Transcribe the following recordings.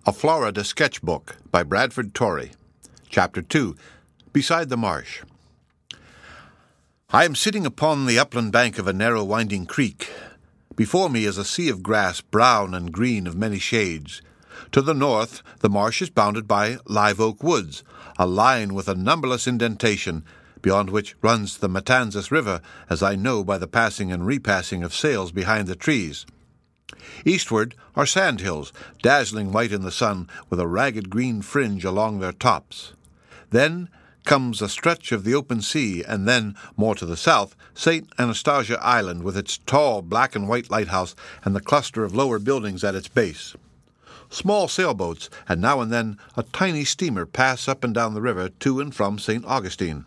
A Florida Sketchbook by Bradford Torrey. Chapter 2. Beside the Marsh. I am sitting upon the upland bank of a narrow winding creek. Before me is a sea of grass, brown and green of many shades. To the north, the marsh is bounded by live oak woods, a line with a numberless indentation, beyond which runs the Matanzas River, as I know by the passing and repassing of sails behind the trees. Eastward are sandhills, dazzling white in the sun, with a ragged green fringe along their tops. Then comes a stretch of the open sea, and then, more to the south, St. Anastasia Island, with its tall black and white lighthouse and the cluster of lower buildings at its base. Small sailboats, and now and then a tiny steamer, pass up and down the river to and from St. Augustine.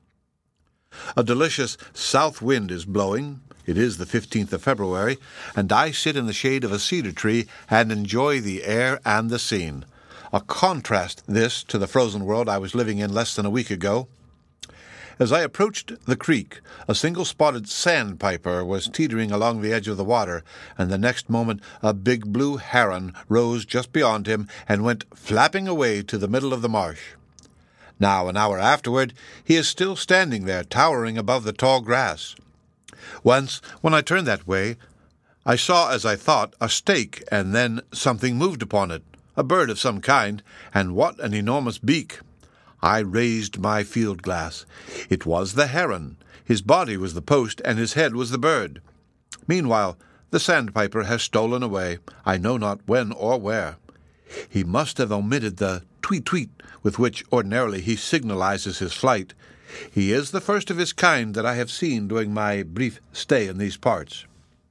A delicious south wind is blowing. It is the 15th of February, and I sit in the shade of a cedar tree and enjoy the air and the scene. A contrast, this, to the frozen world I was living in less than a week ago. As I approached the creek, a single-spotted sandpiper was teetering along the edge of the water, and the next moment a big blue heron rose just beyond him and went flapping away to the middle of the marsh. Now, an hour afterward, he is still standing there, towering above the tall grass. Once, when I turned that way, I saw, as I thought, a stake, and then something moved upon it, a bird of some kind, and what an enormous beak! I raised my field glass. It was the heron. His body was the post, and his head was the bird. Meanwhile, the sandpiper has stolen away, I know not when or where. He must have omitted the tweet-tweet with which ordinarily he signalizes his flight. He is the first of his kind that I have seen during my brief stay in these parts.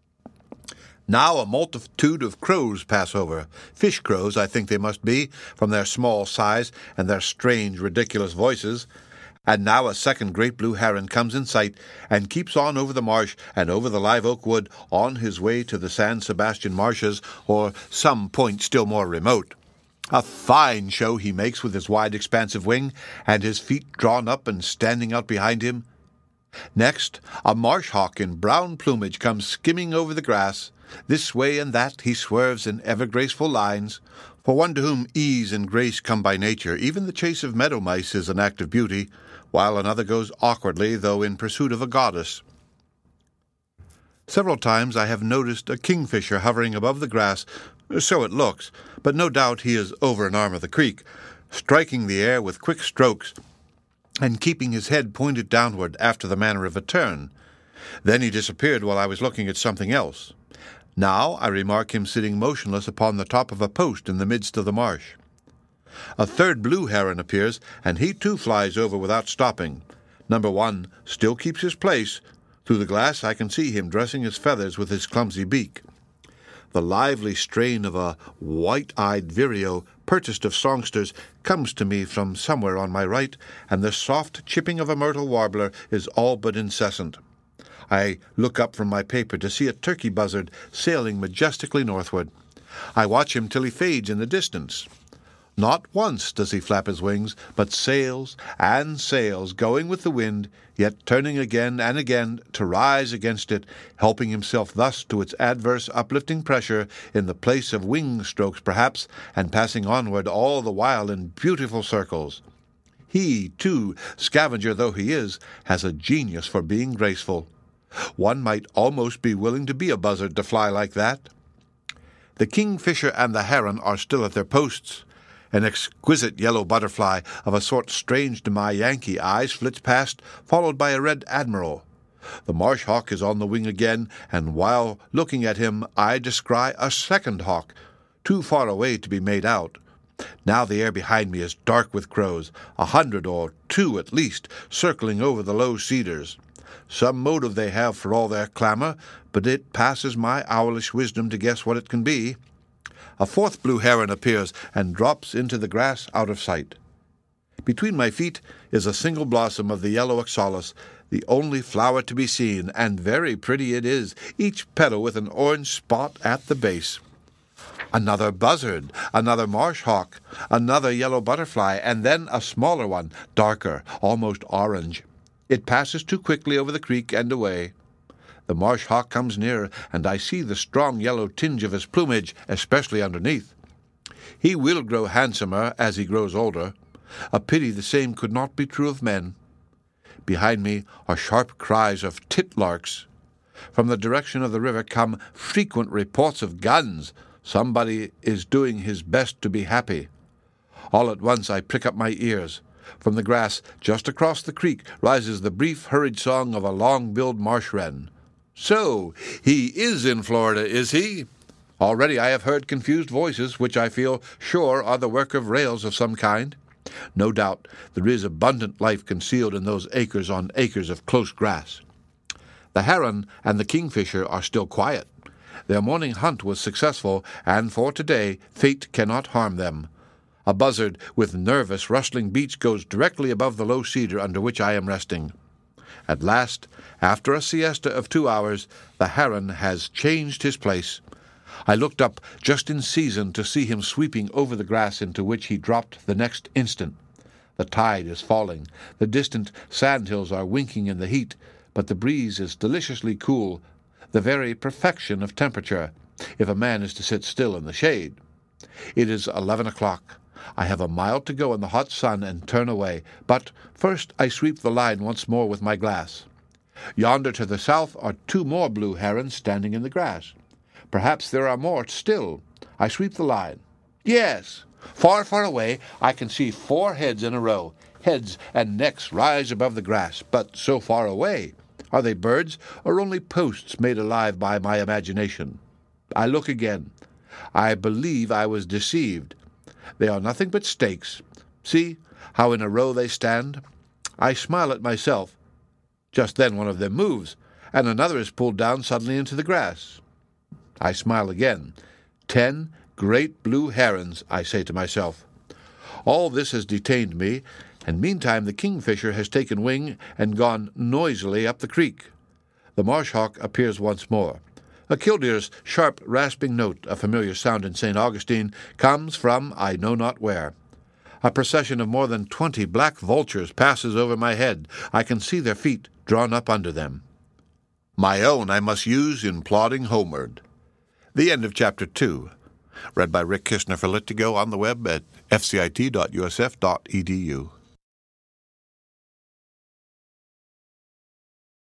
Now a multitude of crows pass over. Fish crows, I think they must be, from their small size and their strange, ridiculous voices. And now a second great blue heron comes in sight and keeps on over the marsh and over the live oak wood on his way to the San Sebastian marshes or some point still more remote. A fine show he makes with his wide expansive wing, and his feet drawn up and standing out behind him. Next, a marsh hawk in brown plumage comes skimming over the grass. This way and that he swerves in ever graceful lines. For one to whom ease and grace come by nature, even the chase of meadow mice is an act of beauty, while another goes awkwardly, though in pursuit of a goddess. Several times I have noticed a kingfisher hovering above the grass. So it looks, but no doubt he is over an arm of the creek, striking the air with quick strokes, and keeping his head pointed downward after the manner of a tern. Then he disappeared while I was looking at something else. Now I remark him sitting motionless upon the top of a post in the midst of the marsh. A third blue heron appears, and he too flies over without stopping. Number 1 still keeps his place. Through the glass I can see him dressing his feathers with his clumsy beak. The lively strain of a white-eyed vireo, purchased of songsters, comes to me from somewhere on my right, and the soft chipping of a myrtle warbler is all but incessant. I look up from my paper to see a turkey buzzard sailing majestically northward. I watch him till he fades in the distance. Not once does he flap his wings, but sails and sails, going with the wind, yet turning again and again to rise against it, helping himself thus to its adverse uplifting pressure in the place of wing strokes perhaps, and passing onward all the while in beautiful circles. He, too, scavenger though he is, has a genius for being graceful. One might almost be willing to be a buzzard to fly like that. The kingfisher and the heron are still at their posts. An exquisite yellow butterfly of a sort strange to my Yankee eyes flits past, followed by a red admiral. The marsh hawk is on the wing again, and while looking at him I descry a second hawk, too far away to be made out. Now the air behind me is dark with crows, 100 or 2 at least, circling over the low cedars. Some motive they have for all their clamor, but it passes my owlish wisdom to guess what it can be. A fourth blue heron appears and drops into the grass out of sight. Between my feet is a single blossom of the yellow oxalis, the only flower to be seen, and very pretty it is, each petal with an orange spot at the base. Another buzzard, another marsh hawk, another yellow butterfly, and then a smaller one, darker, almost orange. It passes too quickly over the creek and away. The marsh hawk comes nearer, and I see the strong yellow tinge of his plumage, especially underneath. He will grow handsomer as he grows older. A pity the same could not be true of men. Behind me are sharp cries of titlarks. From the direction of the river come frequent reports of guns. Somebody is doing his best to be happy. All at once I prick up my ears. From the grass just across the creek rises the brief, hurried song of a long-billed marsh wren. So, he is in Florida, is he? Already I have heard confused voices, which I feel sure are the work of rails of some kind. No doubt there is abundant life concealed in those acres on acres of close grass. The heron and the kingfisher are still quiet. Their morning hunt was successful, and for today fate cannot harm them. A buzzard with nervous, rustling beats goes directly above the low cedar under which I am resting. At last, after a siesta of 2 hours, the heron has changed his place. I looked up just in season to see him sweeping over the grass into which he dropped the next instant. The tide is falling. The distant sandhills are winking in the heat, but the breeze is deliciously cool, the very perfection of temperature, if a man is to sit still in the shade. It is 11 o'clock. I have a mile to go in the hot sun and turn away, but first I sweep the line once more with my glass. Yonder to the south are 2 more blue herons standing in the grass. Perhaps there are more still. I sweep the line. Yes, far, far away I can see 4 heads in a row. Heads and necks rise above the grass, but so far away. Are they birds, or only posts made alive by my imagination? I look again. I believe I was deceived. They are nothing but stakes. See how in a row they stand? I smile at myself. Just then one of them moves, and another is pulled down suddenly into the grass. I smile again. 10 great blue herons, I say to myself. All this has detained me, and meantime the kingfisher has taken wing and gone noisily up the creek. The marsh hawk appears once more. A killdeer's sharp, rasping note, a familiar sound in St. Augustine, comes from I know not where. A procession of more than 20 black vultures passes over my head. I can see their feet drawn up under them. My own I must use in plodding homeward. The end of Chapter 2. Read by Rick Kishner for Lit2Go on the web at fcit.usf.edu.